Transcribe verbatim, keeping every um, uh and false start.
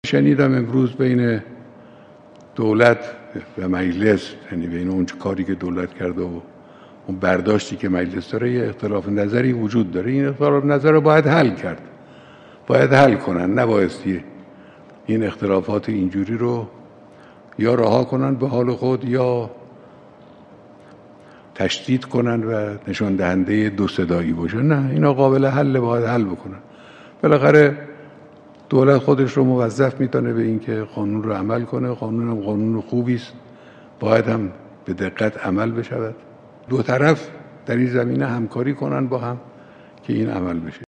شنیدم امروز بین دولت و مجلس، یعنی بین اون کاری که دولت کرده و اون برداشتی که مجلس داره، یه اختلاف نظری وجود داره. این اختلاف نظر رو باید حل کرد، باید حل کنن. نبایستی این اختلافات اینجوری رو یا رها کنن به حال خود یا تشدید کنن و نشان دهنده دو صدایی باشن. نه، اینا قابل حل، باید حل بکنن. بالاخره دولت خودش رو موظف میدانه به اینکه قانون رو عمل کنه. قانون هم قانون خوبی است، باید هم به دقت عمل بشود. دو طرف در این زمینه همکاری کنن با هم که این عمل بشه.